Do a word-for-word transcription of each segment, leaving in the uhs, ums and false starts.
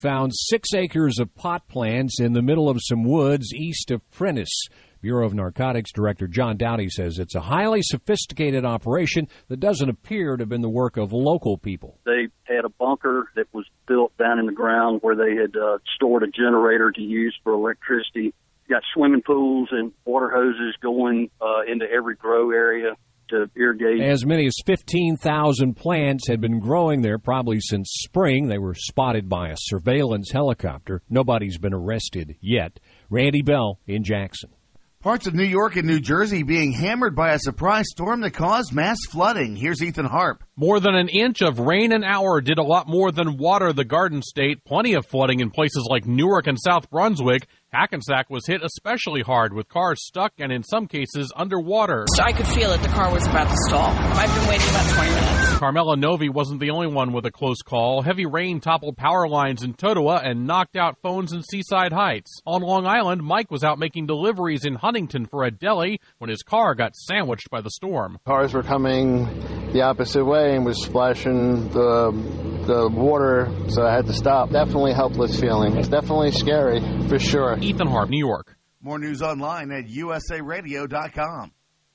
found six acres of pot plants in the middle of some woods east of Prentice. Bureau of Narcotics Director John Dowdy says it's a highly sophisticated operation that doesn't appear to have been the work of local people. They had a bunker that was built down in the ground where they had uh, stored a generator to use for electricity. Got swimming pools and water hoses going uh, into every grow area to irrigate. As many as fifteen thousand plants had been growing there probably since spring. They were spotted by a surveillance helicopter. Nobody's been arrested yet. Randy Bell in Jackson. Parts of New York and New Jersey being hammered by a surprise storm that caused mass flooding. Here's Ethan Harp. More than an inch of rain an hour did a lot more than water the Garden State. Plenty of flooding in places like Newark and South Brunswick. Hackensack was hit especially hard, with cars stuck and in some cases underwater. So I could feel it. The car was about to stall. I've been waiting about twenty minutes. Carmela Novi wasn't the only one with a close call. Heavy rain toppled power lines in Totowa and knocked out phones in Seaside Heights. On Long Island, Mike was out making deliveries in Huntington for a deli when his car got sandwiched by the storm. Cars were coming the opposite way and was splashing the the water, so I had to stop. Definitely helpless feeling. It's definitely scary, for sure. Ethan Harp, New York. More news online at U S A radio dot com.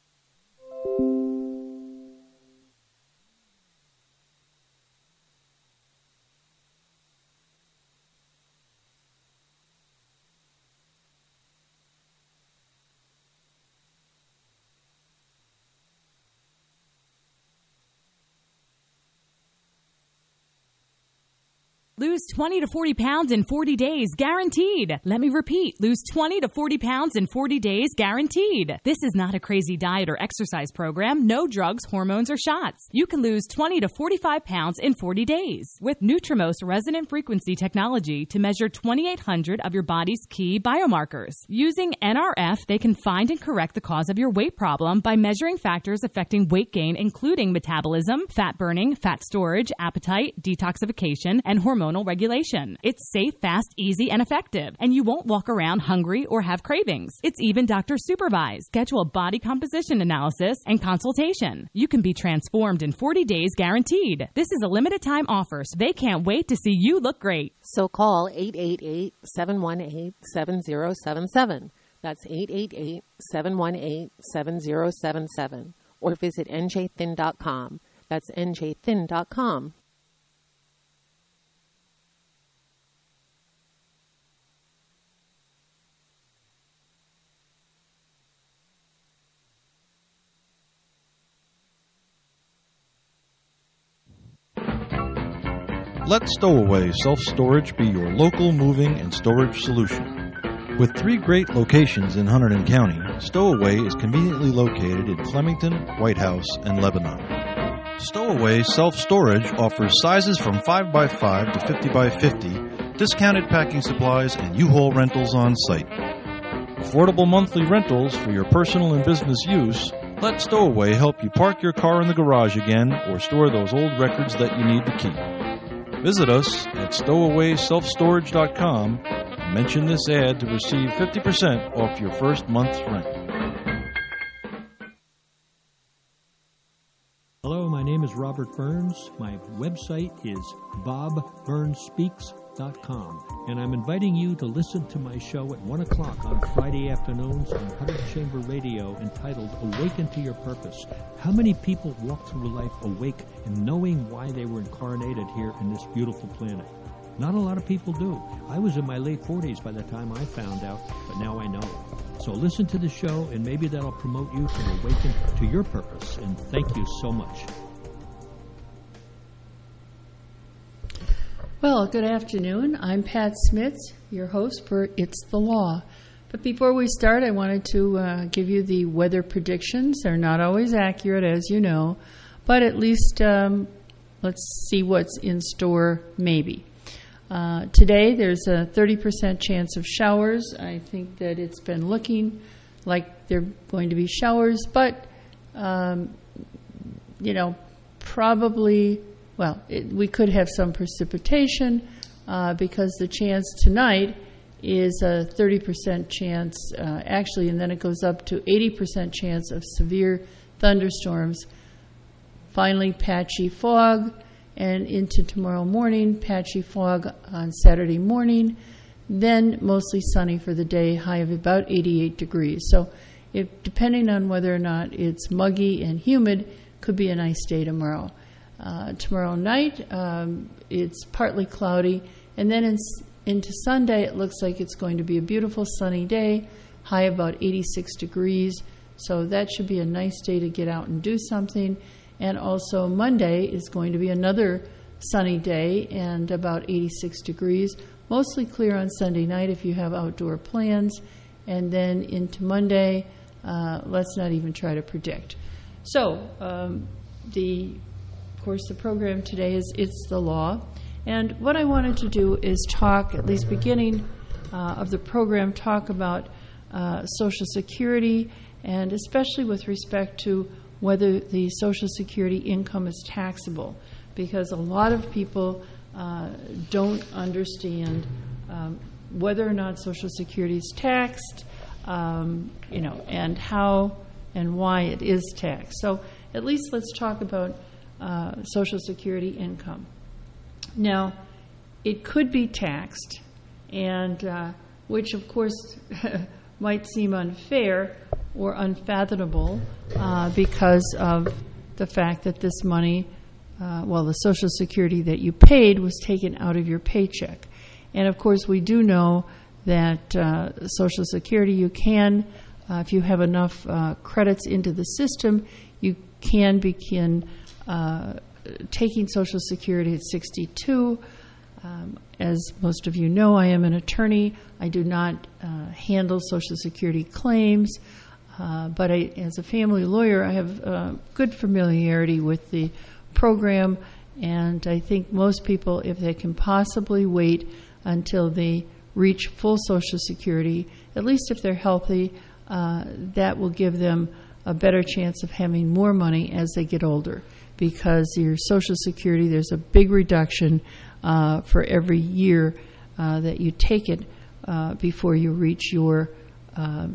Lose twenty to forty pounds in forty days, guaranteed. Let me repeat, lose twenty to forty pounds in forty days, guaranteed. This is not a crazy diet or exercise program. No drugs, hormones, or shots. You can lose twenty to forty-five pounds in forty days with Nutrimost resonant frequency technology to measure twenty-eight hundred of your body's key biomarkers. Using N R F, they can find and correct the cause of your weight problem by measuring factors affecting weight gain, including metabolism, fat burning, fat storage, appetite, detoxification, and hormonal regulation. It's safe, fast, easy, and effective, and you won't walk around hungry or have cravings. It's even doctor supervised. Schedule a body composition analysis and consultation. You can be transformed in forty days, guaranteed. This is a limited time offer, so they can't wait to see you look great. So call eight eight eight, seven one eight, seven zero seven seven. That's eight eight eight, seven one eight, seven zero seven seven. Or visit N J thin dot com. That's N J thin dot com. Let Stowaway Self-Storage be your local moving and storage solution. With three great locations in Hunterdon County, Stowaway is conveniently located in Flemington, White House, and Lebanon. Stowaway Self-Storage offers sizes from five by five to fifty by fifty, discounted packing supplies, and U-Haul rentals on site. Affordable monthly rentals for your personal and business use. Let Stowaway help you park your car in the garage again or store those old records that you need to keep. Visit us at stowaway self storage dot com and mention this ad to receive fifty percent off your first month's rent. Hello, my name is Robert Burns. My website is bob burns speaks dot com, and I'm inviting you to listen to my show at one o'clock on Friday afternoons on Hunterdon Chamber Radio entitled Awaken to Your Purpose. How many people walk through life awake and knowing why they were incarnated here in this beautiful planet? Not a lot of people do. I was in my late forties by the time I found out, but now I know. So listen to the show, and maybe that'll promote you to awaken to your purpose, and thank you so much. Well, good afternoon. I'm Pat Smith, your host for It's the Law. But before we start, I wanted to uh, give you the weather predictions. They're not always accurate, as you know, but at least um, let's see what's in store maybe. Uh, today, there's a thirty percent chance of showers. I think that it's been looking like they're going to be showers, but, um, you know, probably... Well, it, we could have some precipitation uh, because the chance tonight is a thirty percent chance, uh, actually, and then it goes up to eighty percent chance of severe thunderstorms. Finally, patchy fog, and into tomorrow morning, patchy fog on Saturday morning, then mostly sunny for the day, high of about eighty-eight degrees. So if, depending on whether or not it's muggy and humid, could be a nice day tomorrow. Uh, tomorrow night, um, it's partly cloudy, and then in, into Sunday, it looks like it's going to be a beautiful sunny day, high about eighty-six degrees. So that should be a nice day to get out and do something. And also Monday is going to be another sunny day and about eighty-six degrees. Mostly clear on Sunday night if you have outdoor plans. And then into Monday, uh, let's not even try to predict. So um, the, of course, the program today is It's the Law. And what I wanted to do is talk, at least beginning uh, of the program, talk about uh, Social Security, and especially with respect to whether the Social Security income is taxable, because a lot of people uh, don't understand um, whether or not Social Security is taxed, um, you know, and how and why it is taxed. So at least let's talk about uh, Social Security income. Now, it could be taxed, and uh, which of course might seem unfair or unfathomable uh, because of the fact that this money, uh, well, the Social Security that you paid was taken out of your paycheck. And of course, we do know that uh, Social Security, you can, uh, if you have enough uh, credits into the system, you can begin uh, taking Social Security at sixty-two. Um, as most of you know, I am an attorney. I do not uh, handle Social Security claims, uh, but I, as a family lawyer, I have uh, good familiarity with the program, and I think most people, if they can possibly wait until they reach full Social Security, at least if they're healthy, uh, that will give them a better chance of having more money as they get older, because your Social Security, there's a big reduction uh, for every year uh, that you take it uh, before you reach your uh,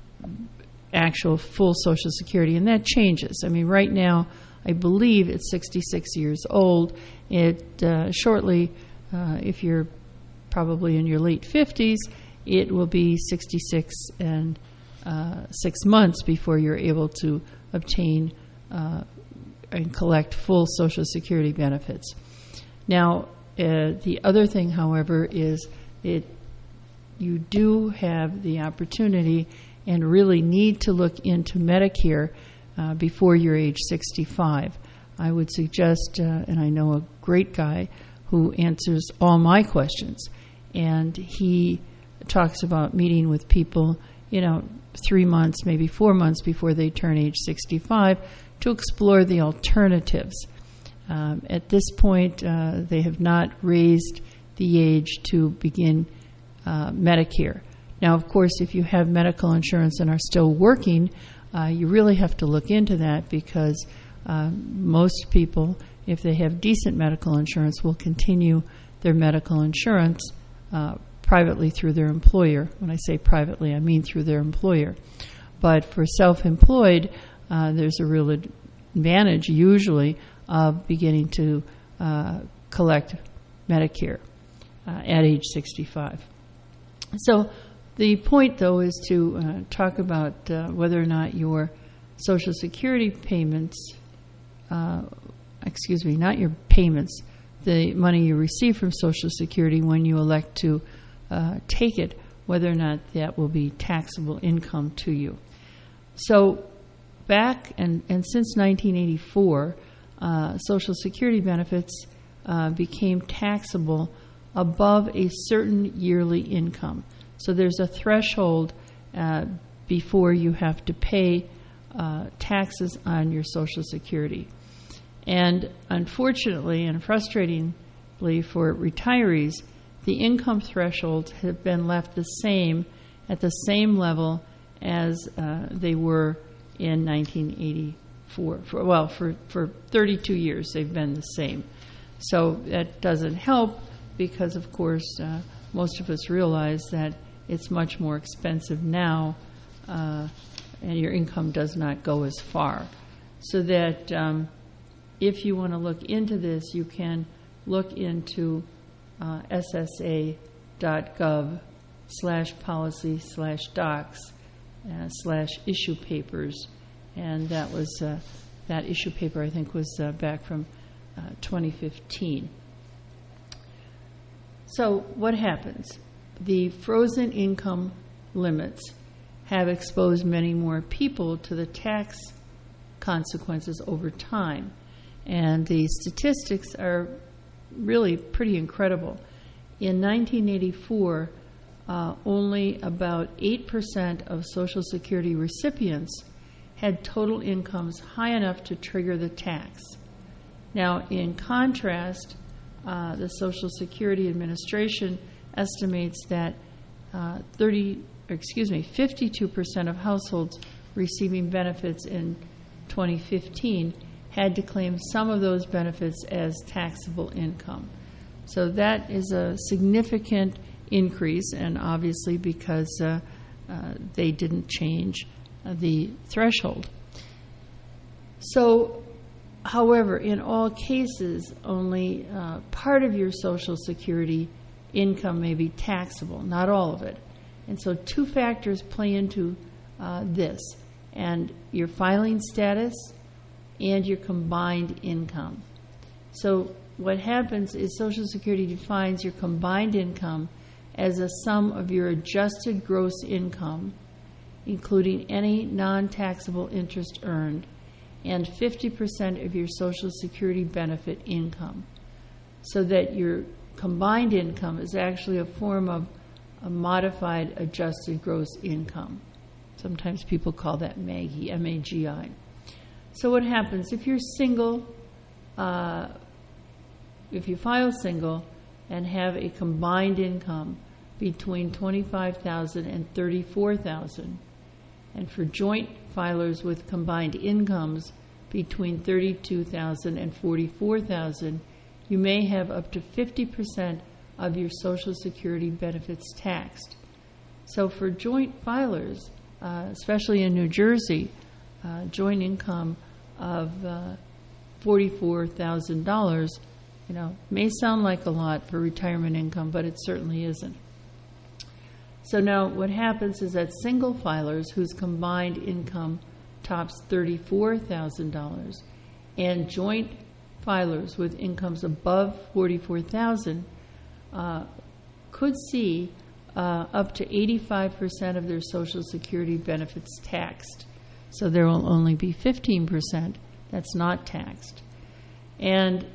actual full Social Security, and that changes. I mean, right now, I believe it's sixty-six years old. It uh, shortly, uh, if you're probably in your late fifties, it will be sixty-six and uh, six months before you're able to obtain uh, and collect full Social Security benefits. Now, uh, the other thing, however, is it you do have the opportunity and really need to look into Medicare uh, before you're age sixty-five. I would suggest, uh, and I know a great guy who answers all my questions, and he talks about meeting with people, you know, three months, maybe four months before they turn age sixty-five to explore the alternatives. Um, at this point, uh, they have not raised the age to begin uh, Medicare. Now, of course, if you have medical insurance and are still working, uh, you really have to look into that, because uh, most people, if they have decent medical insurance, will continue their medical insurance uh, privately through their employer. When I say privately, I mean through their employer. But for self-employed, uh, there's a real advantage usually of beginning to uh, collect Medicare uh, at age sixty-five. So the point, though, is to uh, talk about uh, whether or not your Social Security payments, uh, excuse me, not your payments, the money you receive from Social Security when you elect to uh, take it, whether or not that will be taxable income to you. So back and, and since nineteen eighty-four, uh, Social Security benefits uh, became taxable above a certain yearly income. So there's a threshold uh, before you have to pay uh, taxes on your Social Security. And unfortunately and frustratingly for retirees, the income thresholds have been left the same, at the same level as uh, they were in nineteen eighty-four. For, well, for, for thirty-two years, they've been the same. So that doesn't help because, of course, uh, most of us realize that it's much more expensive now, uh, and your income does not go as far. So that um, if you want to look into this, you can look into uh, S S A dot gov slash policy slash docs uh, slash issue papers. And that was, uh, that issue paper, I think, was uh, back from uh, twenty fifteen. So what happens? The frozen income limits have exposed many more people to the tax consequences over time. And the statistics are really pretty incredible. In nineteen eighty-four, uh, only about eight percent of Social Security recipients had total incomes high enough to trigger the tax. Now, in contrast, uh, the Social Security Administration estimates that uh, thirty, excuse me, fifty-two percent of households receiving benefits in twenty fifteen had to claim some of those benefits as taxable income. So that is a significant increase, and obviously because uh, uh, they didn't change uh, the threshold. So, however, in all cases, only uh, part of your Social Security income may be taxable, not all of it. And so two factors play into uh, this, and your filing status and your combined income. So what happens is Social Security defines your combined income as a sum of your adjusted gross income, including any non-taxable interest earned, and fifty percent of your Social Security benefit income, so that your combined income is actually a form of a modified adjusted gross income. Sometimes people call that MAGI, M A G I. So what happens if you're single, uh, if you file single and have a combined income between twenty-five thousand dollars and thirty-four thousand dollars, and for joint filers with combined incomes between thirty-two thousand dollars and forty-four thousand dollars, you may have up to fifty percent of your Social Security benefits taxed. So for joint filers, uh, especially in New Jersey, uh, joint income of uh, forty-four thousand dollars, you know, may sound like a lot for retirement income, but it certainly isn't. So now what happens is that single filers whose combined income tops thirty-four thousand dollars and joint filers with incomes above forty-four thousand dollars uh, could see uh, up to eighty-five percent of their Social Security benefits taxed. So there will only be fifteen percent that's not taxed. And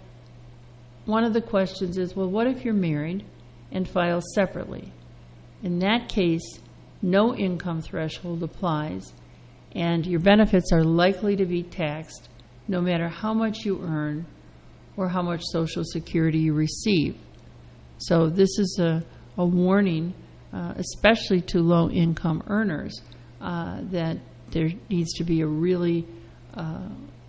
one of the questions is, well, what if you're married and file separately? In that case, no income threshold applies, and your benefits are likely to be taxed no matter how much you earn or how much Social Security you receive. So this is a, a warning, uh, especially to low-income earners, uh, that there needs to be a really uh,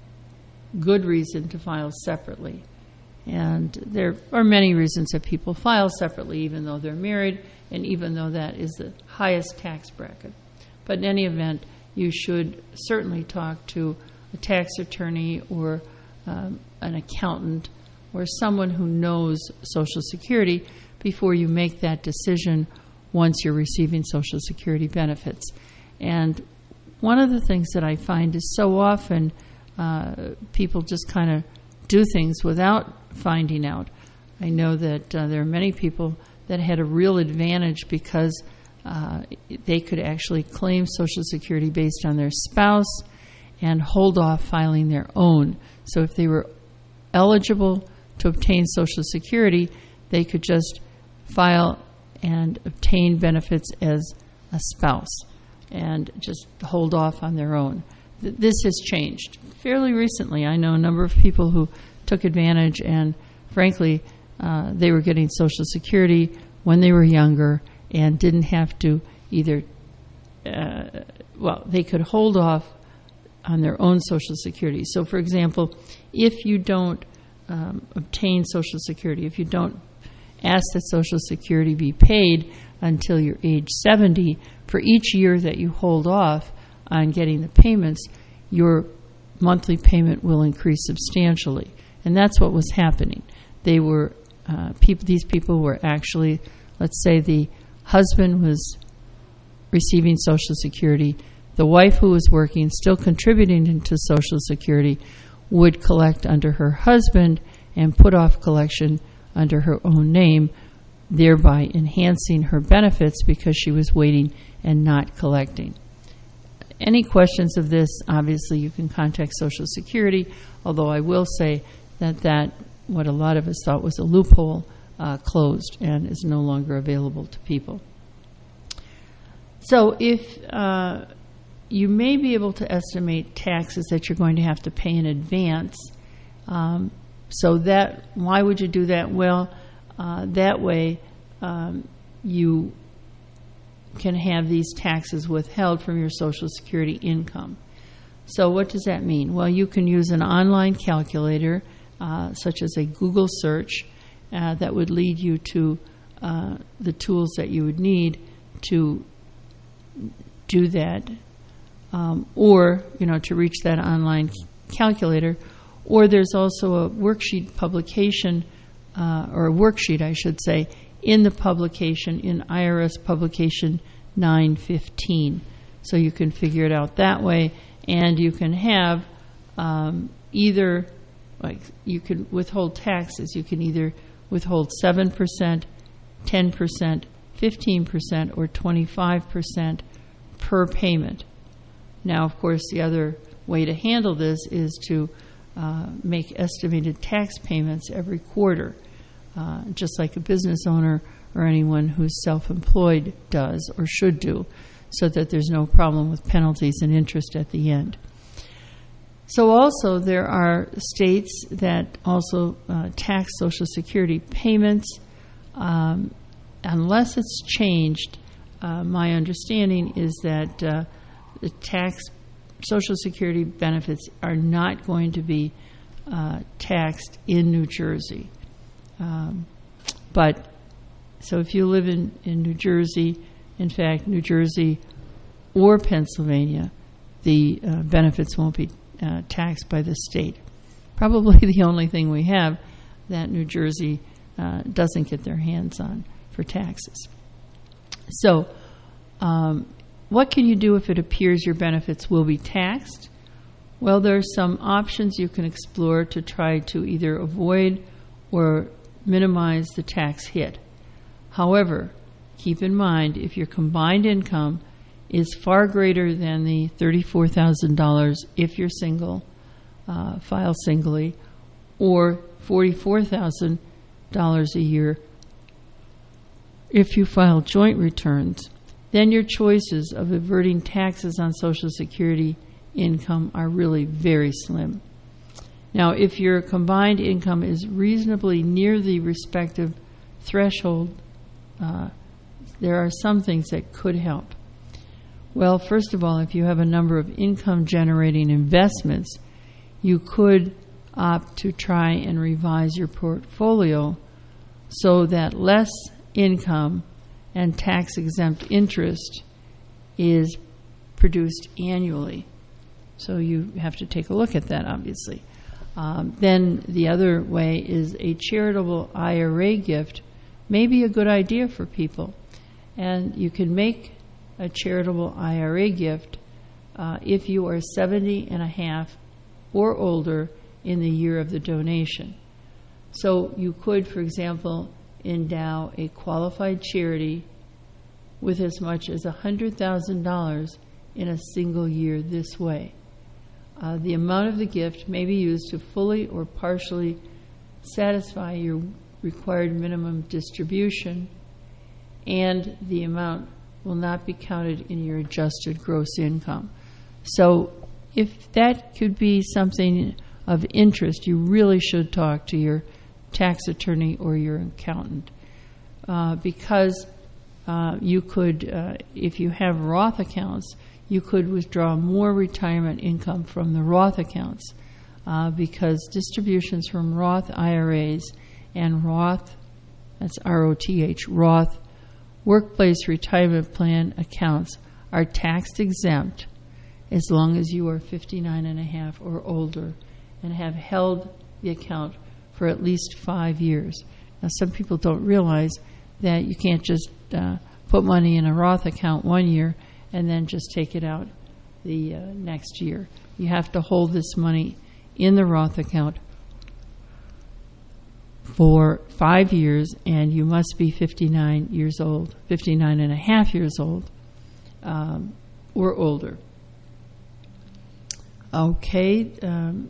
good reason to file separately. And there are many reasons that people file separately, even though they're married, and even though that is the highest tax bracket. But in any event, you should certainly talk to a tax attorney or um, an accountant or someone who knows Social Security before you make that decision once you're receiving Social Security benefits. And one of the things that I find is so often uh, people just kind of do things without finding out. I know that uh, there are many people that had a real advantage because uh, they could actually claim Social Security based on their spouse and hold off filing their own. So if they were eligible to obtain Social Security, they could just file and obtain benefits as a spouse and just hold off on their own. Th- this has changed fairly recently. I know a number of people who took advantage, and frankly, uh, they were getting Social Security when they were younger and didn't have to either, uh, well, they could hold off on their own Social Security. So, for example, if you don't um, obtain Social Security, if you don't ask that Social Security be paid until you're age seventy, for each year that you hold off on getting the payments, your monthly payment will increase substantially. And that's what was happening. They were, uh, peop- these people were actually, let's say the husband was receiving Social Security, the wife who was working, still contributing into Social Security, would collect under her husband and put off collection under her own name, thereby enhancing her benefits because she was waiting and not collecting. Any questions of this, obviously you can contact Social Security, although I will say that that, what a lot of us thought was a loophole, uh, closed and is no longer available to people. So if uh, you may be able to estimate taxes that you're going to have to pay in advance, um, so that, why would you do that? Well, uh, that way um, you can have these taxes withheld from your Social Security income. So what does that mean? Well, you can use an online calculator, uh, such as a Google search, uh, that would lead you to uh, the tools that you would need to do that, um, or, you know, to reach that online calculator. Or there's also a worksheet publication, uh, or a worksheet, I should say, in the publication, in I R S publication nine fifteen. So you can figure it out that way, and you can have um, either, like, you can withhold taxes. You can either withhold seven percent, ten percent, fifteen percent, or twenty-five percent per payment. Now, of course, the other way to handle this is to uh, make estimated tax payments every quarter, uh, just like a business owner or anyone who's self-employed does or should do, so that there's no problem with penalties and interest at the end. So also there are states that also uh, tax Social Security payments. Um, unless it's changed, uh, my understanding is that uh, the tax Social Security benefits are not going to be uh, taxed in New Jersey. Um, but so if you live in, in New Jersey, in fact, New Jersey or Pennsylvania, the uh, benefits won't be uh, taxed by the state. Probably the only thing we have that New Jersey uh, doesn't get their hands on for taxes. So um, what can you do if it appears your benefits will be taxed? Well, there are some options you can explore to try to either avoid or minimize the tax hit. However, keep in mind, if your combined income is far greater than the thirty-four thousand dollars if you're single, uh, file singly, or forty-four thousand dollars a year if you file joint returns, then your choices of averting taxes on Social Security income are really very slim. Now, if your combined income is reasonably near the respective threshold, uh, there are some things that could help. Well, first of all, if you have a number of income-generating investments, you could opt to try and revise your portfolio so that less income and tax-exempt interest is produced annually. So you have to take a look at that, obviously. Um, then the other way is a charitable I R A gift may be a good idea for people. And you can make a charitable I R A gift uh, if you are seventy and a half or older in the year of the donation. So you could, for example, endow a qualified charity with as much as one hundred thousand dollars in a single year this way. Uh, the amount of the gift may be used to fully or partially satisfy your required minimum distribution, and the amount will not be counted in your adjusted gross income. So if that could be something of interest, you really should talk to your tax attorney or your accountant, uh, because uh, you could, uh, if you have Roth accounts, you could withdraw more retirement income from the Roth accounts, uh, because distributions from Roth I R As and Roth, that's R O T H, Roth Workplace Retirement Plan accounts are tax exempt, as long as you are fifty-nine and a half or older and have held the account for at least five years. Now, some people don't realize that you can't just uh, put money in a Roth account one year and then just take it out the uh, next year. You have to hold this money in the Roth account for five years, and you must be fifty-nine years old, fifty-nine and a half years old, um, or older. Okay. Um,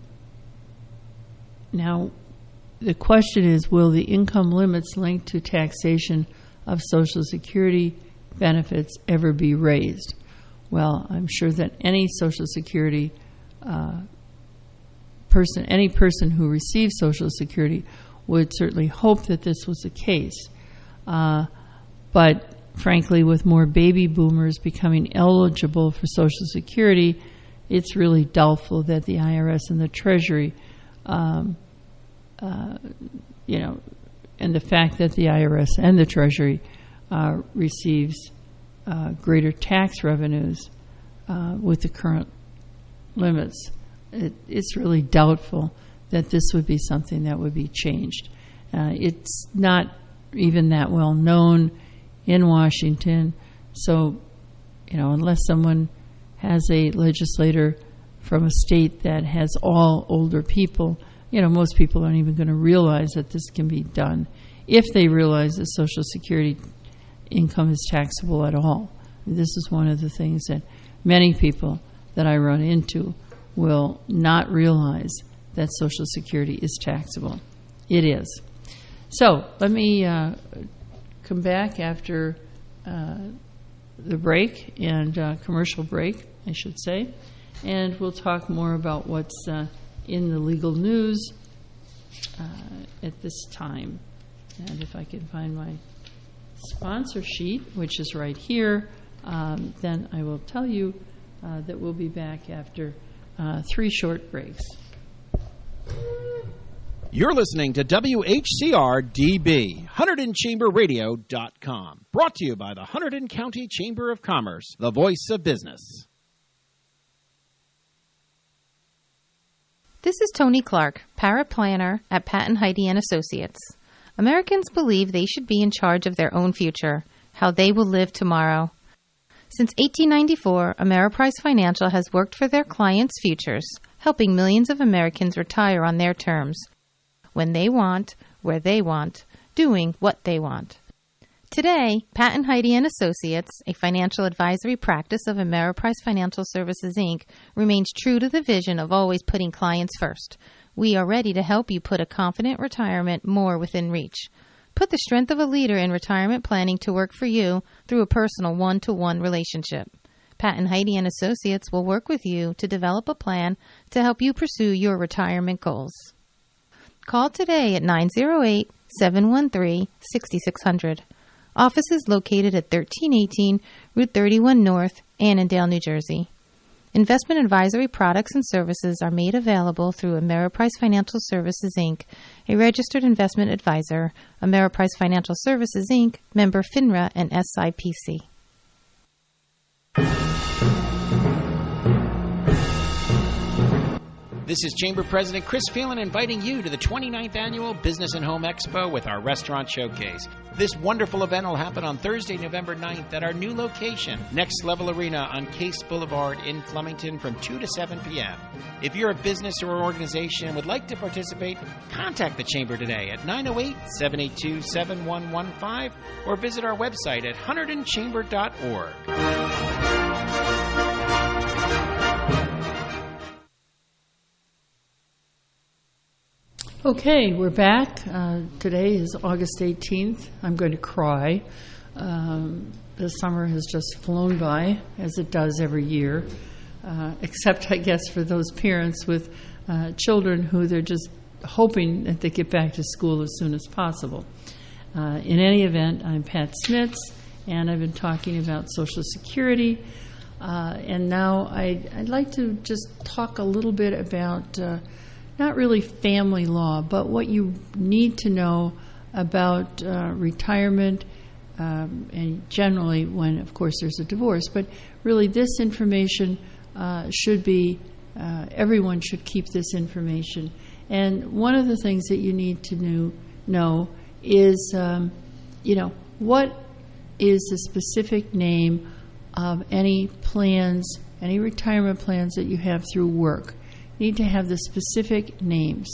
now, the question is, will the income limits linked to taxation of Social Security benefits ever be raised? Well, I'm sure that any Social Security uh, person, any person who receives Social Security would certainly hope that this was the case. Uh, but frankly, with more baby boomers becoming eligible for Social Security, it's really doubtful that the I R S and the Treasury, um, uh, you know, and the fact that the I R S and the Treasury uh, receives uh, greater tax revenues uh, with the current limits, it, it's really doubtful that this would be something that would be changed. Uh, it's not even that well known in Washington, so, you know, unless someone has a legislator from a state that has all older people, you know, most people aren't even going to realize that this can be done if they realize that Social Security income is taxable at all. This is one of the things that many people that I run into will not realize, that Social Security is taxable. It is. So let me uh, come back after uh, the break and uh, commercial break, I should say, and we'll talk more about what's uh, in the legal news uh, at this time. And if I can find my sponsor sheet, which is right here, um, then I will tell you uh, that we'll be back after uh, three short breaks. You're listening to W H C R D B, Hunterdon Chamber Radio dot com. Brought to you by the Hunterdon County Chamber of Commerce, the voice of business. This is Tony Clark, paraplanner at Patton Heide and Associates. Americans believe they should be in charge of their own future, how they will live tomorrow. Since eighteen ninety-four, Ameriprise Financial has worked for their clients' futures, helping millions of Americans retire on their terms, when they want, where they want, doing what they want. Today, Patton Heide and Associates, a financial advisory practice of Ameriprise Financial Services, Incorporated, remains true to the vision of always putting clients first. We are ready to help you put a confident retirement more within reach. Put the strength of a leader in retirement planning to work for you through a personal one-to-one relationship. Patton Heide and Associates will work with you to develop a plan to help you pursue your retirement goals. Call today at nine oh eight, seven one three, six six zero zero. Office is located at thirteen eighteen Route thirty-one North, Annandale, New Jersey. Investment advisory products and services are made available through Ameriprise Financial Services, Incorporated, a registered investment advisor, Ameriprise Financial Services, Incorporated, member FINRA and S I P C. This is Chamber President Chris Phelan inviting you to the twenty-ninth Annual Business and Home Expo with our Restaurant Showcase. This wonderful event will happen on Thursday, November ninth at our new location, Next Level Arena on Case Boulevard in Flemington from two to seven p.m. If you're a business or organization and would like to participate, contact the Chamber today at nine oh eight, seven eight two, seven one one five or visit our website at hunterdon chamber dot org. Okay, we're back. Uh, today is August eighteenth. I'm going to cry. Um, the summer has just flown by, as it does every year, uh, except, I guess, for those parents with uh, children who they're just hoping that they get back to school as soon as possible. Uh, in any event, I'm Pat Smits, and I've been talking about Social Security. Uh, and now I'd, I'd like to just talk a little bit about uh, not really family law, but what you need to know about uh, retirement, um, and generally when, of course, there's a divorce. But really this information uh, should be, uh, everyone should keep this information. And one of the things that you need to know, know is, um, you know, what is the specific name of any plans, any retirement plans that you have through work. You need to have the specific names.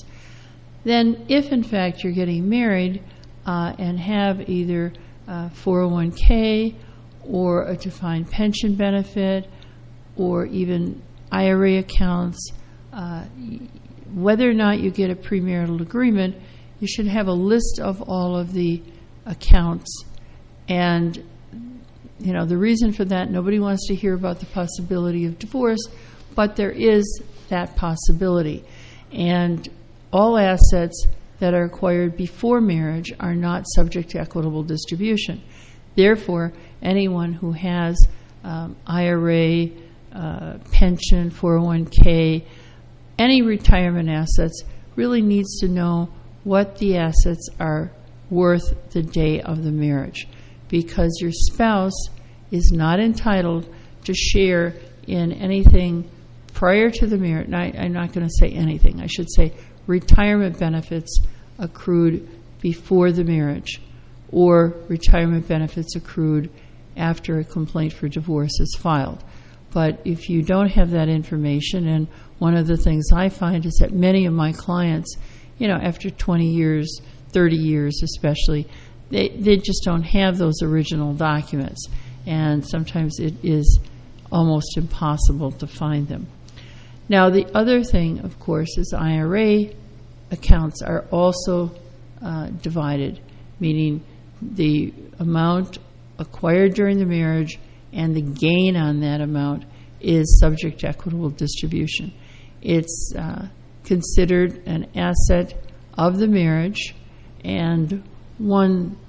Then, if in fact you're getting married uh, and have either uh, four oh one k or a defined pension benefit or even I R A accounts, uh, whether or not you get a premarital agreement, you should have a list of all of the accounts. And, you know, the reason for that, nobody wants to hear about the possibility of divorce, but there is that possibility. And all assets that are acquired before marriage are not subject to equitable distribution. Therefore, anyone who has um, I R A, uh, pension, four oh one k, any retirement assets really needs to know what the assets are worth the day of the marriage, because your spouse is not entitled to share in anything prior to the marriage. I, I'm not going to say anything. I should say retirement benefits accrued before the marriage or retirement benefits accrued after a complaint for divorce is filed. But if you don't have that information, and one of the things I find is that many of my clients, you know, after twenty years, thirty years especially, they, they just don't have those original documents. And sometimes it is almost impossible to find them. Now, the other thing, of course, is I R A accounts are also uh, divided, meaning the amount acquired during the marriage and the gain on that amount is subject to equitable distribution. It's uh, considered an asset of the marriage, and one,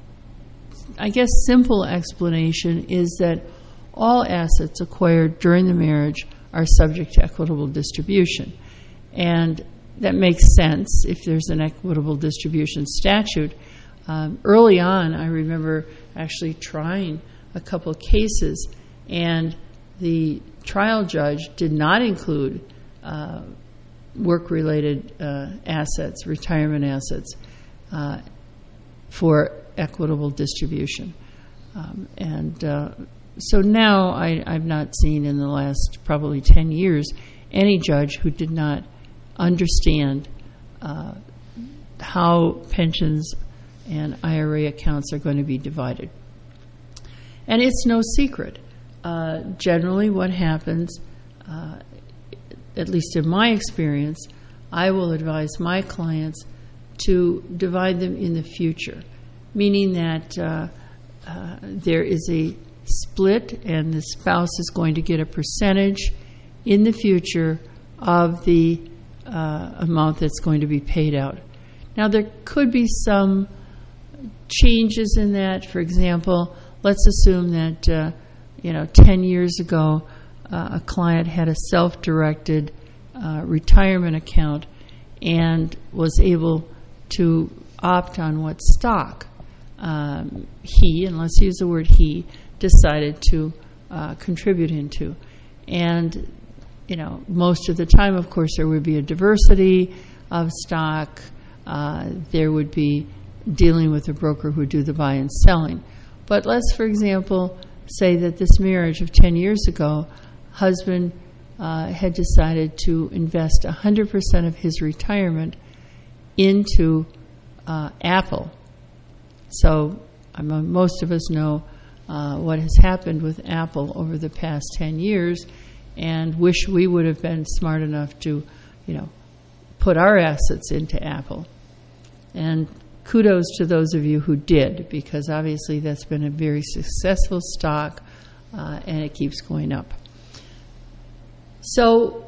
I guess, simple explanation is that all assets acquired during the marriage are subject to equitable distribution. And that makes sense if there's an equitable distribution statute. Um, early on, I remember actually trying a couple of cases, and the trial judge did not include uh, work-related uh, assets, retirement assets, uh, for equitable distribution. Um, and uh, so now I, I've not seen in the last probably ten years any judge who did not understand uh, how pensions and I R A accounts are going to be divided. And it's no secret. Uh, generally what happens, uh, at least in my experience, I will advise my clients to divide them in the future, meaning that uh, uh, there is a split and the spouse is going to get a percentage in the future of the uh, amount that's going to be paid out. Now, there could be some changes in that. For example, let's assume that uh, you know, ten years ago, uh, a client had a self-directed uh, retirement account and was able to opt on what stock um, he, and let's use the word he, decided to uh, contribute into. And, you know, most of the time, of course, there would be a diversity of stock. Uh, there would be dealing with a broker who would do the buy and selling. But let's, for example, say that this marriage of ten years ago, husband uh, had decided to invest one hundred percent of his retirement into uh, Apple. So um, most of us know uh, what has happened with Apple over the past ten years, and wish we would have been smart enough to, you know, put our assets into Apple. And kudos to those of you who did, because obviously that's been a very successful stock, uh, and it keeps going up. So,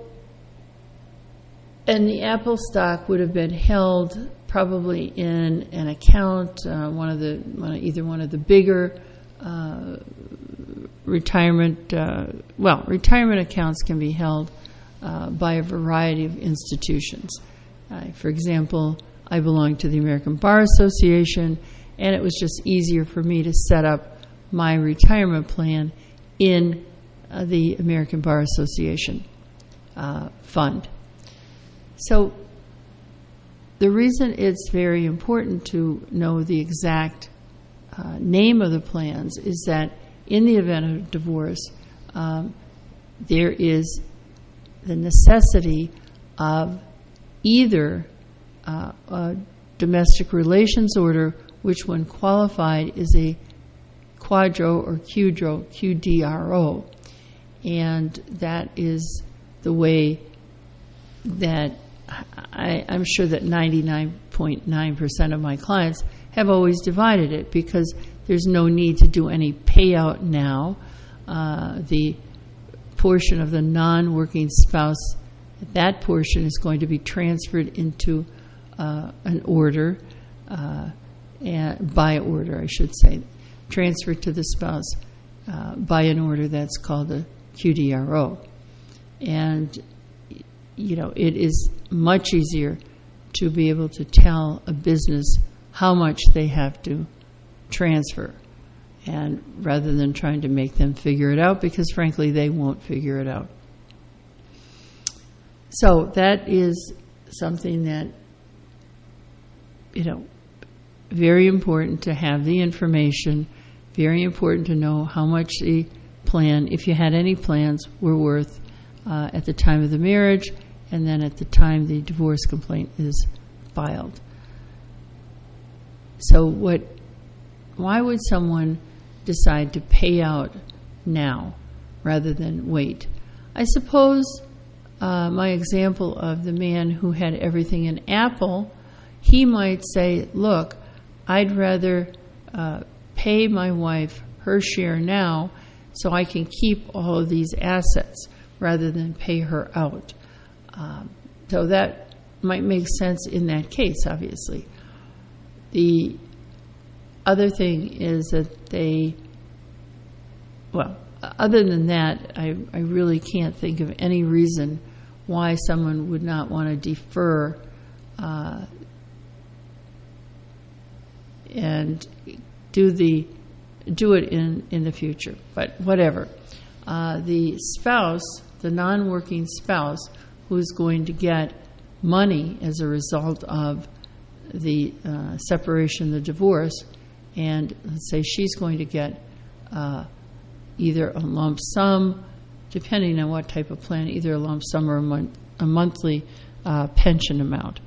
and the Apple stock would have been held probably in an account, uh, one of the one, either one of the bigger uh, retirement, uh, well, retirement accounts can be held uh, by a variety of institutions. Uh, for example, I belong to the American Bar Association, and it was just easier for me to set up my retirement plan in uh, the American Bar Association uh, fund. So the reason it's very important to know the exact uh, name of the plans is that in the event of divorce, um, there is the necessity of either uh, a domestic relations order, which when qualified is a quadro or QDRO, Q D R O, and that is the way that I, I'm sure that ninety-nine point nine percent of my clients have always divided it, because there's no need to do any payout now. Uh, the portion of the non-working spouse, that portion is going to be transferred into uh, an order, uh, and by order, I should say, transferred to the spouse uh, by an order that's called a Q D R O. And, you know, it is much easier to be able to tell a business how much they have to transfer, and rather than trying to make them figure it out, because frankly they won't figure it out. So that is something that, you know, very important to have the information, very important to know how much the plan, if you had any plans, were worth uh, at the time of the marriage, and then at the time the divorce complaint is filed. So what, why would someone decide to pay out now rather than wait? I suppose uh, my example of the man who had everything in Apple, he might say, look, I'd rather uh, pay my wife her share now so I can keep all of these assets rather than pay her out. Um, so that might make sense in that case, obviously. The other thing is that they, well, other than that, I, I really can't think of any reason why someone would not want to defer uh, and do the do it in, in the future. But whatever. Uh, the spouse, the non-working spouse, who's going to get money as a result of the uh, separation, the divorce, and let's say she's going to get uh, either a lump sum, depending on what type of plan, either a lump sum or a, mon- a monthly uh, pension amount.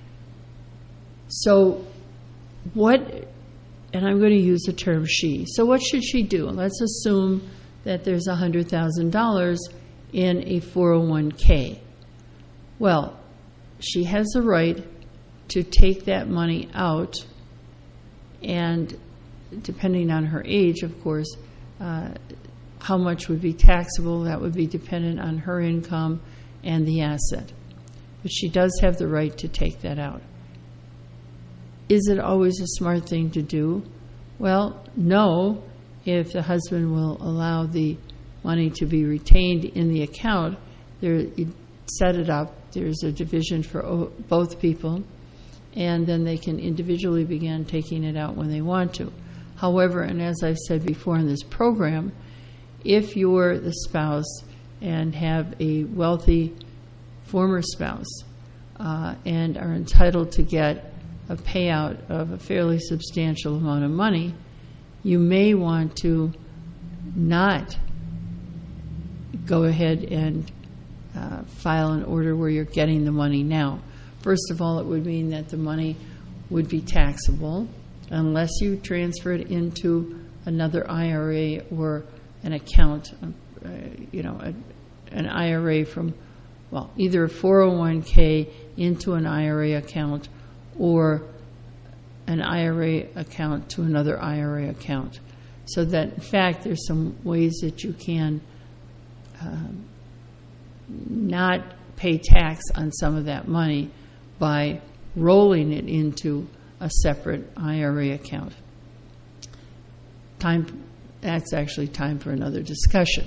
So what, and I'm going to use the term she, so what should she do? Let's assume that there's one hundred thousand dollars in a four oh one k. Well, she has the right to take that money out, and depending on her age, of course, uh, how much would be taxable, that would be dependent on her income and the asset. But she does have the right to take that out. Is it always a smart thing to do? Well, no, if the husband will allow the money to be retained in the account. There, you set it up, there's a division for both people, and then they can individually begin taking it out when they want to. However, and as I've said before in this program, if you're the spouse and have a wealthy former spouse uh, and are entitled to get a payout of a fairly substantial amount of money, you may want to not go ahead and uh, file an order where you're getting the money now. First of all, it would mean that the money would be taxable unless you transfer it into another I R A or an account, uh, you know, a, an I R A from, well, either a four oh one k into an I R A account or an I R A account to another I R A account. So that, in fact, there's some ways that you can um, not pay tax on some of that money by rolling it into a separate I R A account. Time, that's actually time for another discussion.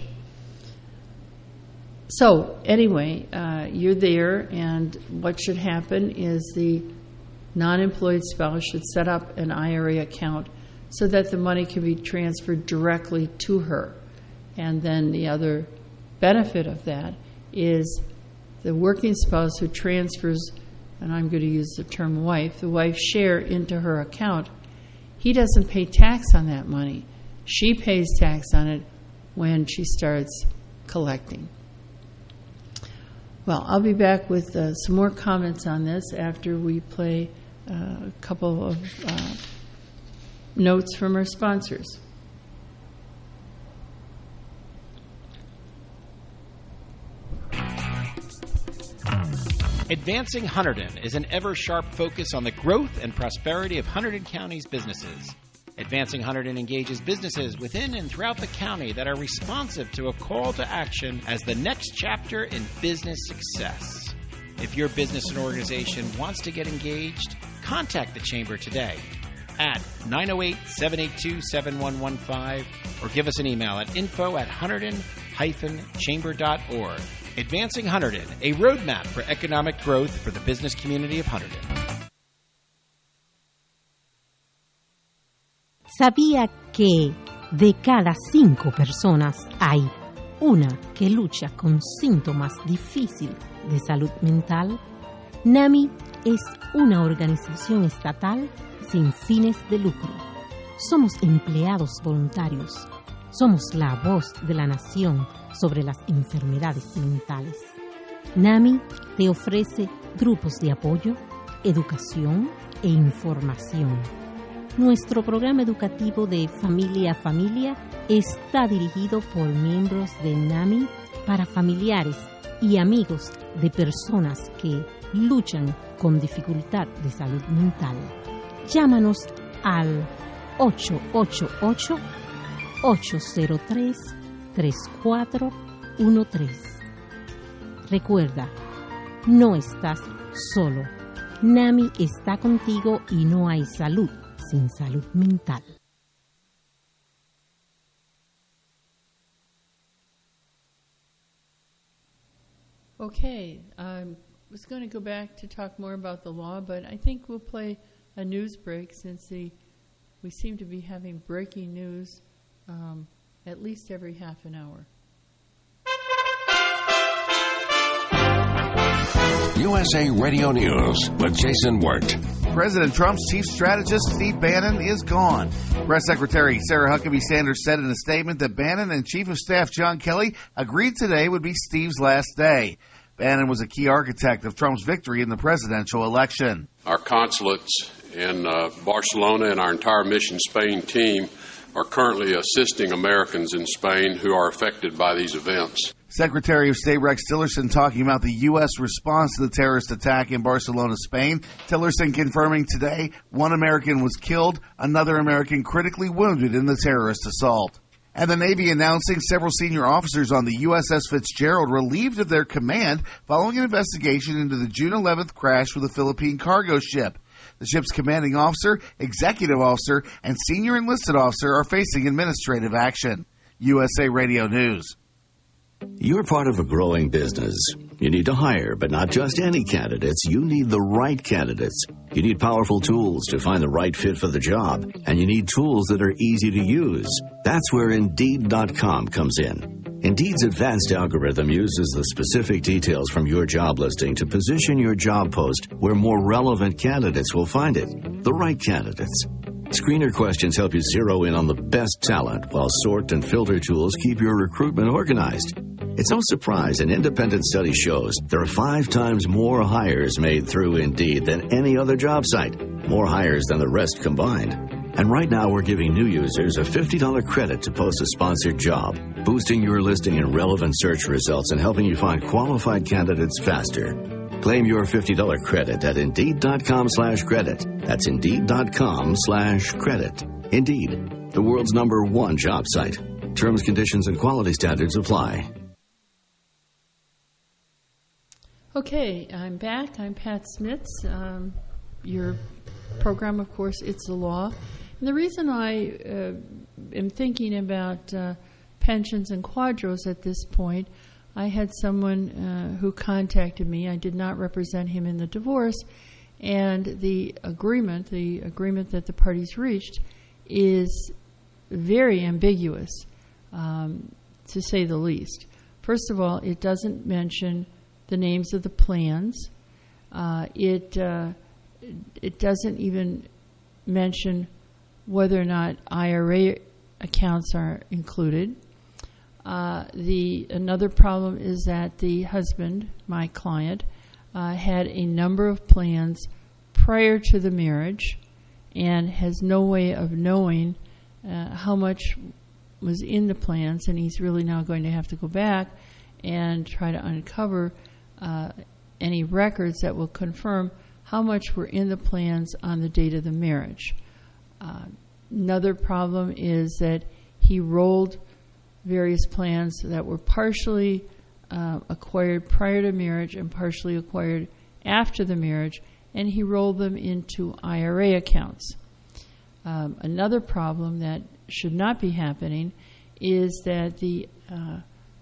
So anyway, uh, you're there, and what should happen is the non-employed spouse should set up an I R A account so that the money can be transferred directly to her. And then the other benefit of that is the working spouse who transfers, and I'm going to use the term wife, the wife's share into her account, he doesn't pay tax on that money. She pays tax on it when she starts collecting. Well, I'll be back with uh, some more comments on this after we play uh, a couple of uh, notes from our sponsors. Advancing Hunterdon is an ever-sharp focus on the growth and prosperity of Hunterdon County's businesses. Advancing Hunterdon engages businesses within and throughout the county that are responsive to a call to action as the next chapter in business success. If your business and organization wants to get engaged, contact the Chamber today at nine oh eight, seven eight two, seven one one five or give us an email at info at hunterdon dash chamber dot org. Advancing Hunterdon, a roadmap for economic growth for the business community of Hunterdon. ¿Sabía que de cada cinco personas hay una que lucha con síntomas difíciles de salud mental? NAMI es una organización estatal sin fines de lucro. Somos empleados voluntarios. Somos la voz de la nación sobre las enfermedades mentales. NAMI te ofrece grupos de apoyo, educación e información. Nuestro programa educativo de Familia a Familia está dirigido por miembros de NAMI para familiares y amigos de personas que luchan con dificultad de salud mental. Llámanos al ocho ocho ocho, ocho cero tres, tres cuatro uno tres. Recuerda, no estás solo. NAMI está contigo y no hay salud sin salud mental. Okay, I was going to go back to talk more about the law, but I think we'll play a news break since the, we seem to be having breaking news um, at least every half an hour. U S A Radio News with Jason Wirt. President Trump's chief strategist, Steve Bannon, is gone. Press Secretary Sarah Huckabee Sanders said in a statement that Bannon and Chief of Staff John Kelly agreed today would be Steve's last day. Bannon was a key architect of Trump's victory in the presidential election. Our consulates in uh, Barcelona and our entire Mission Spain team are currently assisting Americans in Spain who are affected by these events. Secretary of State Rex Tillerson talking about the U S response to the terrorist attack in Barcelona, Spain. Tillerson confirming today one American was killed, another American critically wounded in the terrorist assault. And the Navy announcing several senior officers on the U S S Fitzgerald relieved of their command following an investigation into the June eleventh crash with a Philippine cargo ship. The ship's commanding officer, executive officer, and senior enlisted officer are facing administrative action. U S A Radio News. You're part of a growing business. You need to hire, but not just any candidates. You need the right candidates. You need powerful tools to find the right fit for the job, and you need tools that are easy to use. That's where Indeed dot com comes in. Indeed's advanced algorithm uses the specific details from your job listing to position your job post where more relevant candidates will find it. The right candidates. Screener questions help you zero in on the best talent, while sort and filter tools keep your recruitment organized. It's no surprise an independent study shows there are five times more hires made through Indeed than any other job site, more hires than the rest combined. And right now we're giving new users a fifty dollars credit to post a sponsored job, boosting your listing in relevant search results and helping you find qualified candidates faster. Claim your fifty dollars credit at Indeed.com slash credit. That's Indeed.com slash credit. Indeed, the world's number one job site. Terms, conditions, and quality standards apply. Okay, I'm back. I'm Pat Smits. Um, your program, of course, It's the Law. And the reason I uh, am thinking about uh, pensions and quadros at this point, I had someone uh, who contacted me. I did not represent him in the divorce, and the agreement, the agreement that the parties reached, is very ambiguous. Um, to say the least. First of all, it doesn't mention the names of the plans. Uh, it uh, it doesn't even mention whether or not I R A accounts are included. Uh, the another problem is that the husband, my client, uh, had a number of plans prior to the marriage and has no way of knowing uh, how much was in the plans, and he's really now going to have to go back and try to uncover uh, any records that will confirm how much were in the plans on the date of the marriage. Uh, another problem is that he rolled various plans that were partially uh, acquired prior to marriage and partially acquired after the marriage, and he rolled them into I R A accounts. Um, another problem that should not be happening is that the uh,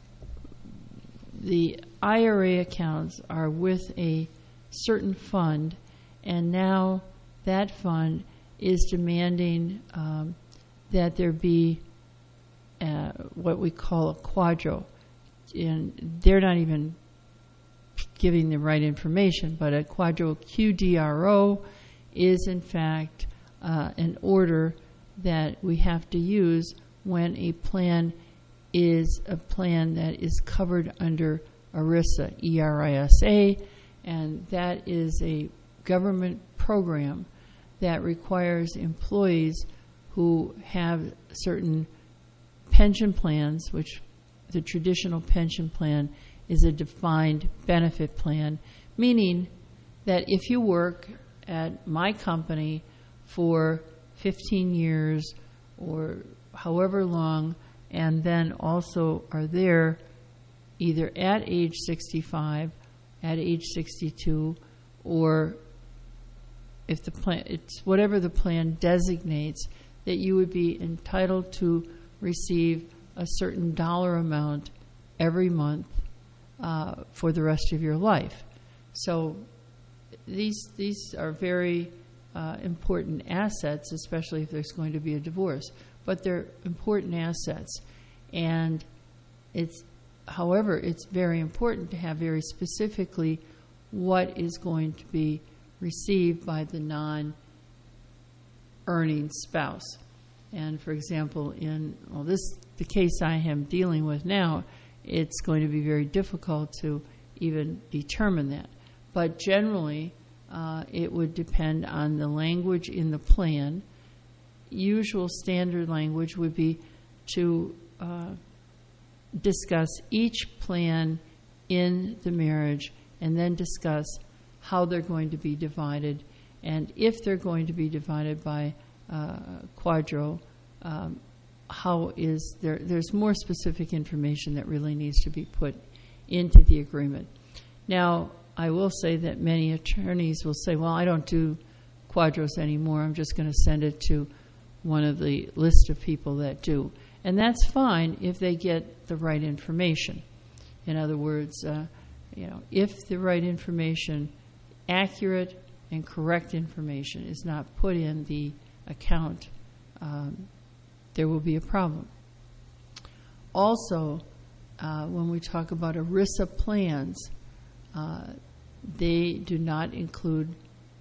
the I R A accounts are with a certain fund, and now that fund is demanding um, that there be uh, what we call a quadro. And they're not even giving the right information, but a quadro Q D R O is in fact uh, an order that we have to use when a plan is a plan that is covered under ERISA, E R I S A, and that is a government program that requires employees who have certain pension plans, which the traditional pension plan is a defined benefit plan, meaning that if you work at my company for fifteen years or however long, and then also are there either at age sixty-five, at age sixty-two, or if the plan, it's whatever the plan designates, that you would be entitled to receive a certain dollar amount every month uh, for the rest of your life. So these these are very uh, important assets, especially if there's going to be a divorce. But they're important assets, and it's, however, it's very important to have very specifically what is going to be received by the non-earning spouse. And for example, in well, this the case I am dealing with now, it's going to be very difficult to even determine that. But generally, uh, it would depend on the language in the plan. Usual standard language would be to uh, discuss each plan in the marriage and then discuss how they're going to be divided, and if they're going to be divided by uh, quadro, um, how is there, there's more specific information that really needs to be put into the agreement. Now, I will say that many attorneys will say, well, I don't do quadros anymore, I'm just going to send it to one of the list of people that do. And that's fine if they get the right information. In other words, uh, you know, if the right information, accurate and correct information, is not put in the account, um, there will be a problem. Also, uh, when we talk about ERISA plans, uh, they do not include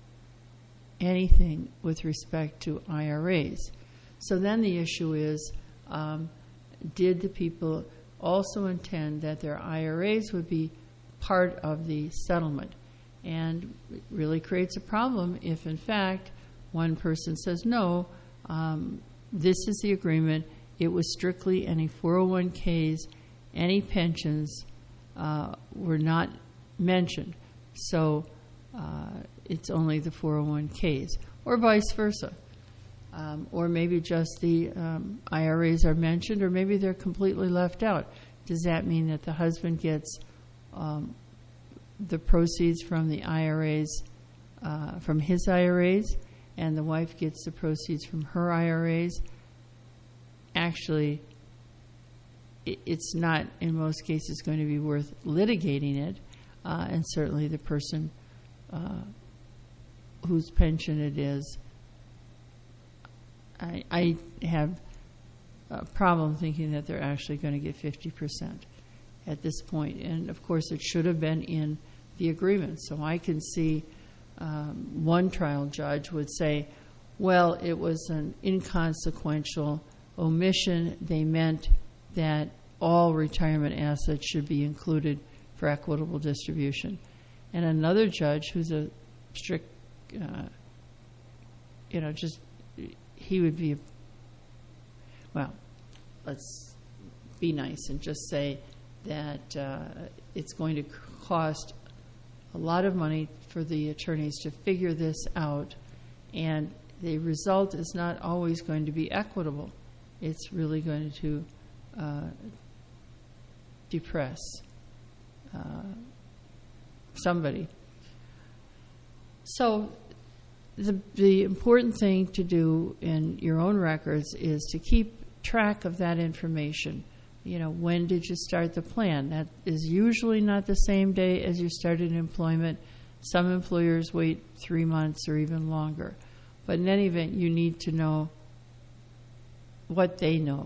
anything with respect to I R As. So then the issue is, um, did the people also intend that their I R As would be part of the settlement? And it really creates a problem if, in fact, one person says, no, um, this is the agreement, it was strictly any four oh one Ks, any pensions uh, were not mentioned. So uh, it's only the four oh one Ks, or vice versa. Um, or maybe just the um, I R As are mentioned, or maybe they're completely left out. Does that mean that the husband gets um, the proceeds from the I R As, uh, from his I R As, and the wife gets the proceeds from her I R As? Actually, it, it's not, in most cases, going to be worth litigating it, uh, and certainly the person uh, whose pension it is, I, I have a problem thinking that they're actually going to get fifty percent at this point. And, of course, it should have been in the agreement. So I can see um, one trial judge would say, well, it was an inconsequential omission. They meant that all retirement assets should be included for equitable distribution. And another judge who's a strict, uh, you know, just, he would be, well, let's be nice and just say that uh, it's going to cost a lot of money for the attorneys to figure this out, and the result is not always going to be equitable. It's really going to uh, depress uh, somebody. So the, the important thing to do in your own records is to keep track of that information. You know, when did you start the plan? That is usually not the same day as you started employment. Some employers wait three months or even longer. But in any event, you need to know what they know.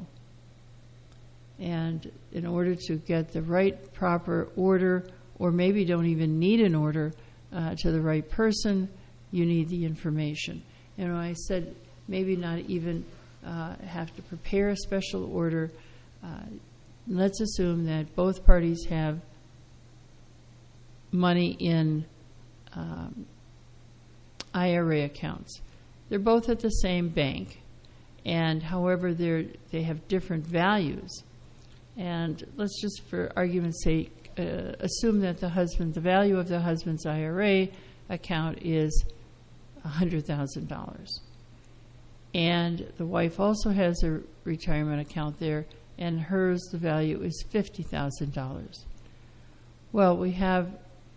And in order to get the right, proper order, or maybe don't even need an order uh, to the right person, you need the information. And when I said maybe not even uh, have to prepare a special order, uh, let's assume that both parties have money in um, I R A accounts. They're both at the same bank, and however they're, they have different values. And let's just, for argument's sake, uh, assume that the husband, the value of the husband's I R A account is one hundred thousand dollars. And the wife also has a retirement account there, and hers, the value is fifty thousand dollars. Well, we have,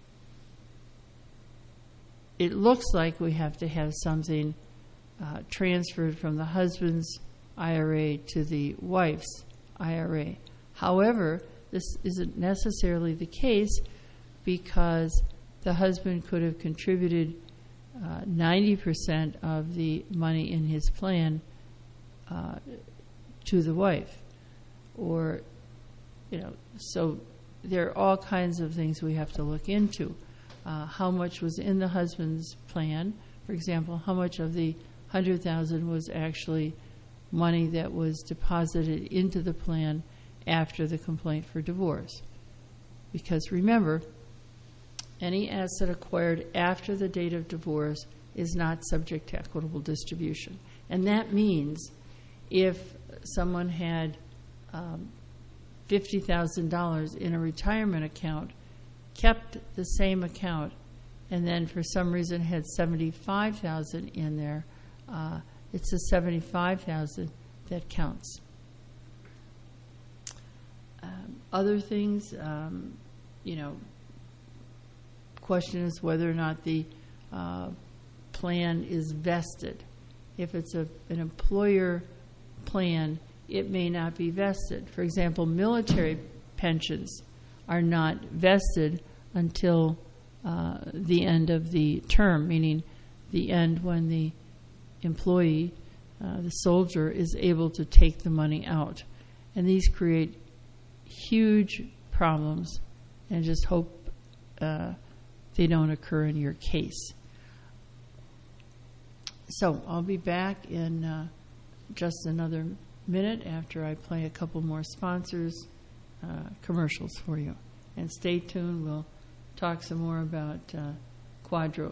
it looks like we have to have something uh, transferred from the husband's I R A to the wife's I R A. However, this isn't necessarily the case because the husband could have contributed uh, ninety percent of the money in his plan uh, to the wife. Or, you know, so there are all kinds of things we have to look into. Uh, how much was in the husband's plan? For example, how much of the one hundred thousand dollars was actually money that was deposited into the plan after the complaint for divorce? Because remember, any asset acquired after the date of divorce is not subject to equitable distribution. And that means if someone had um, fifty thousand dollars in a retirement account, kept the same account, and then for some reason had seventy-five thousand dollars in there, uh, it's the seventy-five thousand dollars that counts. Um, other things, um, you know, question is whether or not the uh, plan is vested. If it's a, an employer plan, it may not be vested. For example, military pensions are not vested until uh, the end of the term, meaning the end when the employee, uh, the soldier, is able to take the money out. And these create huge problems, and just hope uh, they don't occur in your case. So I'll be back in uh, just another minute after I play a couple more sponsors' uh, commercials for you. And stay tuned. We'll talk some more about uh, Quadros.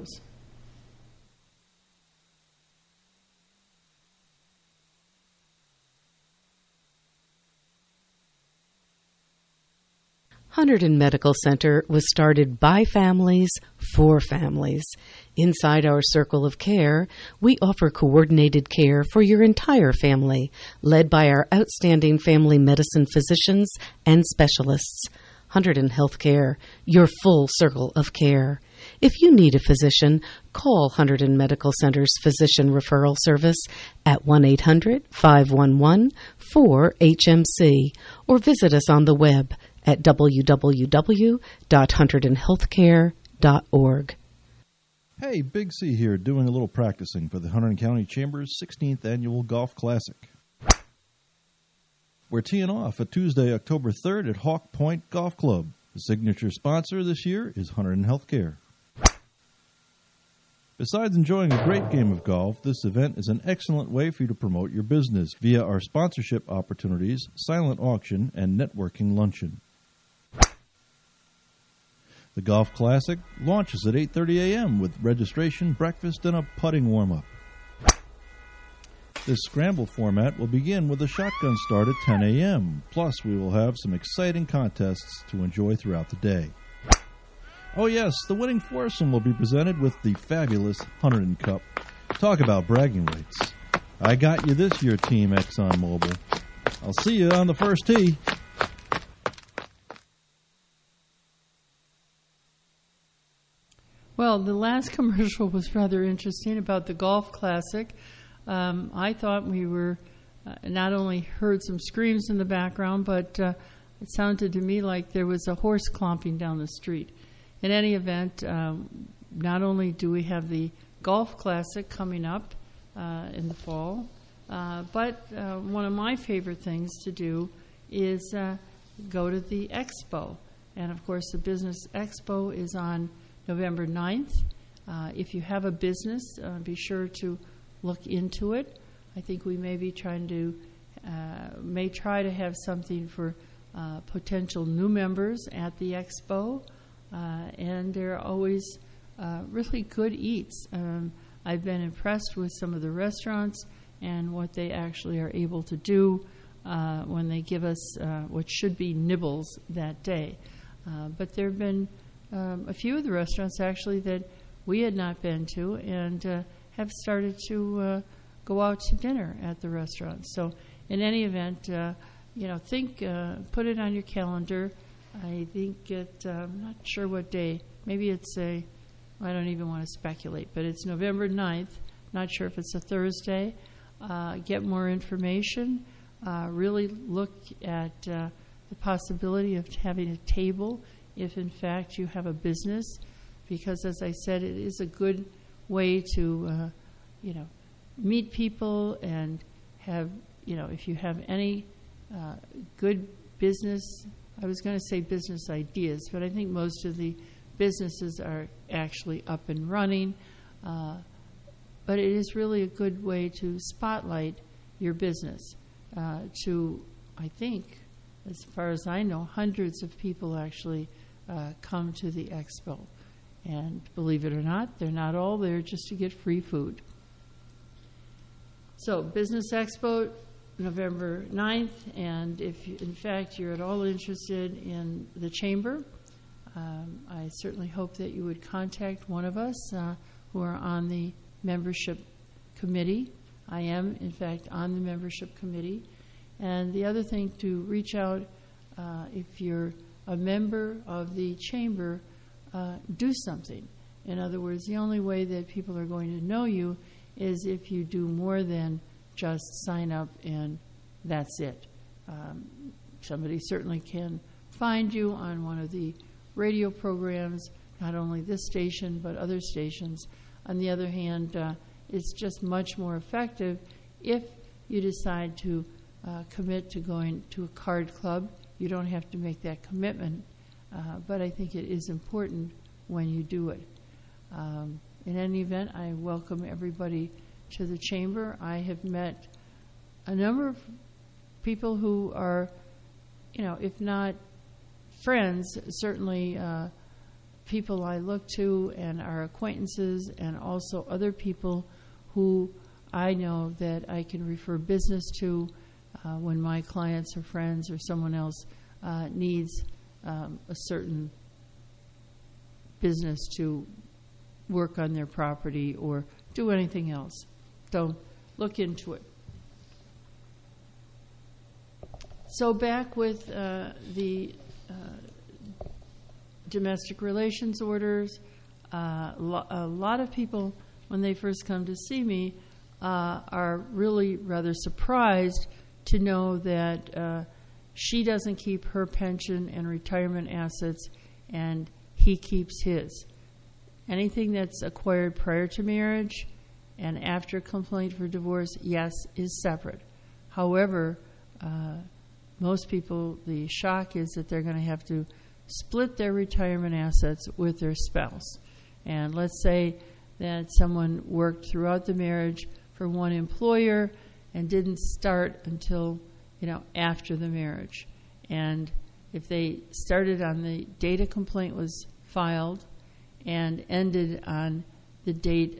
Hunterdon Medical Center was started by families for families. Inside our circle of care, we offer coordinated care for your entire family, led by our outstanding family medicine physicians and specialists. Hunterdon Healthcare, your full circle of care. If you need a physician, call Hunterdon Medical Center's Physician Referral Service at one eight hundred, five one one, four H M C or visit us on the web at w w w dot hunterdon healthcare dot org. Hey, Big C here, doing a little practicing for the Hunterdon County Chamber's sixteenth Annual Golf Classic. We're teeing off at Tuesday, October third at Hawk Point Golf Club. The signature sponsor this year is Hunterdon Healthcare. Besides enjoying a great game of golf, this event is an excellent way for you to promote your business via our sponsorship opportunities, silent auction, and networking luncheon. The Golf Classic launches at eight thirty a.m. with registration, breakfast, and a putting warm-up. This scramble format will begin with a shotgun start at ten a.m. Plus, we will have some exciting contests to enjoy throughout the day. Oh yes, the winning foursome will be presented with the fabulous Hunterdon Cup. Talk about bragging rights. I got you this year, Team ExxonMobil. I'll see you on the first tee. Well, the last commercial was rather interesting about the Golf Classic. Um, I thought we were uh, not only heard some screams in the background, but uh, it sounded to me like there was a horse clomping down the street. In any event, um, not only do we have the Golf Classic coming up uh, in the fall, uh, but uh, one of my favorite things to do is uh, go to the Expo. And, of course, the Business Expo is on November ninth. Uh, if you have a business, uh, be sure to look into it. I think we may be trying to, uh, may try to have something for uh, potential new members at the Expo. Uh, and there are always uh, really good eats. Um, I've been impressed with some of the restaurants and what they actually are able to do uh, when they give us uh, what should be nibbles that day. Uh, but there have been um, a few of the restaurants actually that we had not been to and uh, have started to uh, go out to dinner at the restaurants. So in any event, uh, you know, think, uh, put it on your calendar. I think it, uh, I'm not sure what day. Maybe it's a, I don't even want to speculate, but it's November ninth. Not sure if it's a Thursday. Uh, get more information. Uh, really look at uh, the possibility of having a table if, in fact, you have a business. Because, as I said, it is a good way to, uh, you know, meet people and have, you know, if you have any uh, good business, I was going to say business ideas, but I think most of the businesses are actually up and running. Uh, but it is really a good way to spotlight your business. Uh, to, I think, as far as I know, hundreds of people actually uh, come to the expo. And believe it or not, they're not all there just to get free food. So, Business Expo, November ninth, and if, you, in fact, you're at all interested in the Chamber, um, I certainly hope that you would contact one of us uh, who are on the membership committee. I am, in fact, on the membership committee. And the other thing, to reach out uh, if you're a member of the Chamber, uh, do something. In other words, the only way that people are going to know you is if you do more than just sign up and that's it. Um, somebody certainly can find you on one of the radio programs, not only this station but other stations. On the other hand, uh, it's just much more effective if you decide to uh, commit to going to a card club. You don't have to make that commitment, uh, but I think it is important when you do it. Um, in any event, I welcome everybody to the Chamber. I have met a number of people who are, you know, if not friends, certainly uh, people I look to and are acquaintances, and also other people who I know that I can refer business to uh, when my clients or friends or someone else uh, needs um, a certain business to work on their property or do anything else. So look into it. So back with uh, the uh, domestic relations orders, uh, lo- a lot of people, when they first come to see me, uh, are really rather surprised to know that uh, she doesn't keep her pension and retirement assets and he keeps his. Anything that's acquired prior to marriage and after complaint for divorce, yes, is separate. However, uh, most people, the shock is that they're going to have to split their retirement assets with their spouse. And let's say that someone worked throughout the marriage for one employer and didn't start until, you know, after the marriage. And if they started on the date a complaint was filed and ended on the date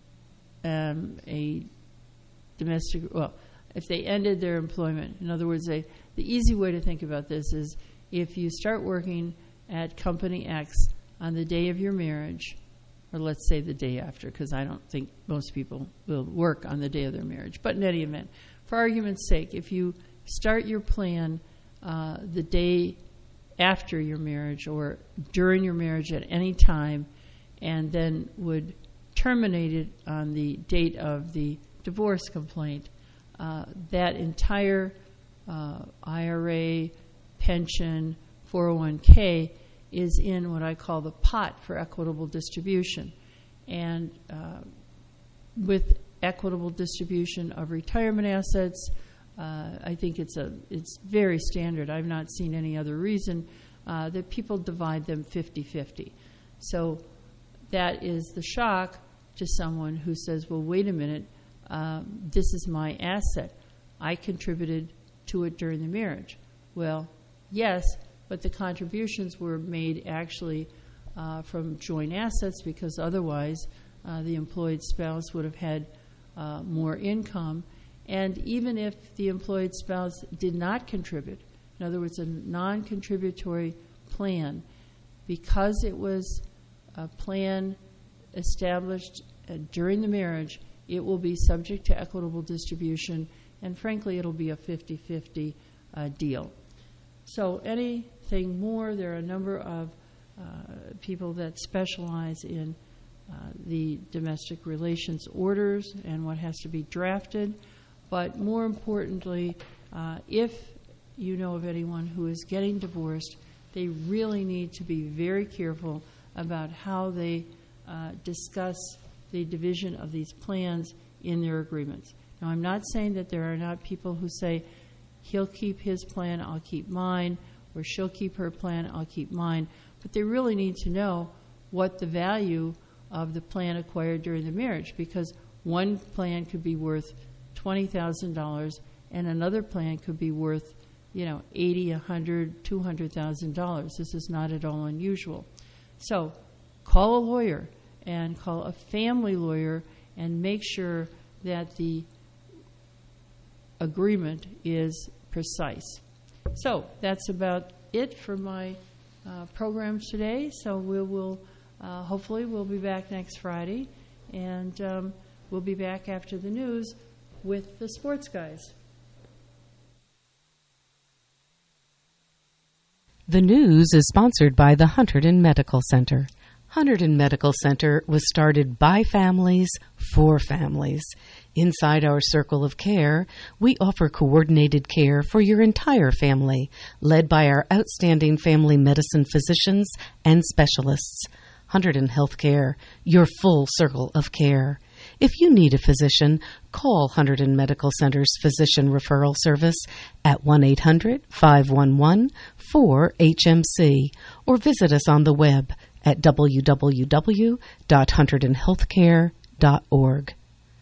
um, a domestic, well, if they ended their employment, in other words, they, the easy way to think about this is if you start working at Company X on the day of your marriage, or let's say the day after, because I don't think most people will work on the day of their marriage. But in any event, for argument's sake, if you start your plan uh, the day after your marriage or during your marriage at any time, and then would terminate it on the date of the divorce complaint, uh, that entire uh, I R A, pension, four oh one k is in what I call the pot for equitable distribution. And uh, with equitable distribution of retirement assets, uh, I think it's a it's very standard. I've not seen any other reason uh, that people divide them fifty-fifty. So that is the shock to someone who says, well, wait a minute, um, this is my asset. I contributed to it during the marriage. Well, yes, but the contributions were made actually uh, from joint assets, because otherwise uh, the employed spouse would have had uh, more income. And even if the employed spouse did not contribute, in other words, a non-contributory plan, because it was a plan established uh, during the marriage, it will be subject to equitable distribution, and frankly, it'll be a fifty-fifty uh, deal. So anything more, there are a number of uh, people that specialize in uh, the domestic relations orders and what has to be drafted. But more importantly, uh, if you know of anyone who is getting divorced, they really need to be very careful about how they uh, discuss the division of these plans in their agreements. Now, I'm not saying that there are not people who say, he'll keep his plan, I'll keep mine, or she'll keep her plan, I'll keep mine. But they really need to know what the value of the plan acquired during the marriage, because one plan could be worth twenty thousand dollars and another plan could be worth, you know, eighty, a hundred, two hundred thousand dollars. This is not at all unusual. So call a lawyer and call a family lawyer and make sure that the agreement is precise. So that's about it for my uh, programs today. So we will, uh, hopefully we'll be back next Friday, and um, we'll be back after the news with the sports guys. The news is sponsored by the Hunterdon Medical Center. Hunterdon Medical Center was started by families for families. Inside our circle of care, we offer coordinated care for your entire family, led by our outstanding family medicine physicians and specialists. Hunterdon Healthcare, your full circle of care. If you need a physician, call Hunterdon Medical Center's Physician Referral Service at one eight hundred, five one one, four H M C or visit us on the web at w w w dot hunterdon healthcare dot org.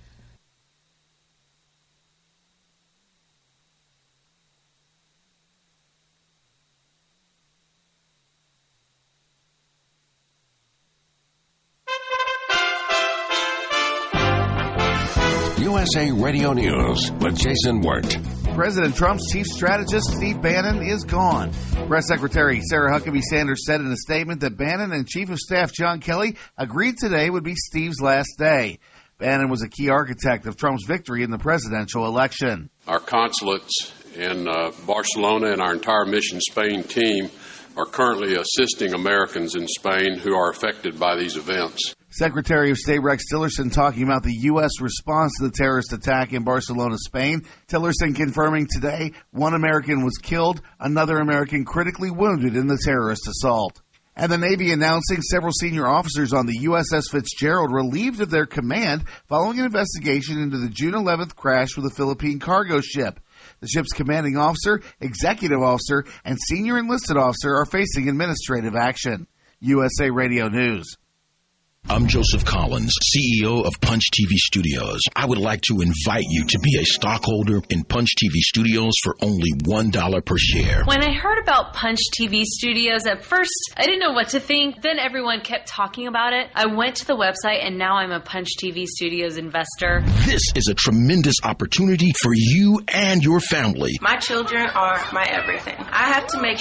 U S A Radio News with Jason Wirt. President Trump's chief strategist, Steve Bannon, is gone. Press Secretary Sarah Huckabee Sanders said in a statement that Bannon and Chief of Staff John Kelly agreed today would be Steve's last day. Bannon was a key architect of Trump's victory in the presidential election. Our consulates in uh, Barcelona and our entire Mission Spain team are currently assisting Americans in Spain who are affected by these events. Secretary of State Rex Tillerson talking about the U S response to the terrorist attack in Barcelona, Spain. Tillerson confirming today one American was killed, another American critically wounded in the terrorist assault. And the Navy announcing several senior officers on the U S S Fitzgerald relieved of their command following an investigation into the June eleventh crash with a Philippine cargo ship. The ship's commanding officer, executive officer, and senior enlisted officer are facing administrative action. U S A Radio News. I'm Joseph Collins, C E O of Punch T V Studios. I would like to invite you to be a stockholder in Punch T V Studios for only one dollar per share. When I heard about Punch T V Studios, at first I didn't know what to think. Then everyone kept talking about it. I went to the website and now I'm a Punch T V Studios investor. This is a tremendous opportunity for you and your family. My children are my everything. I have to make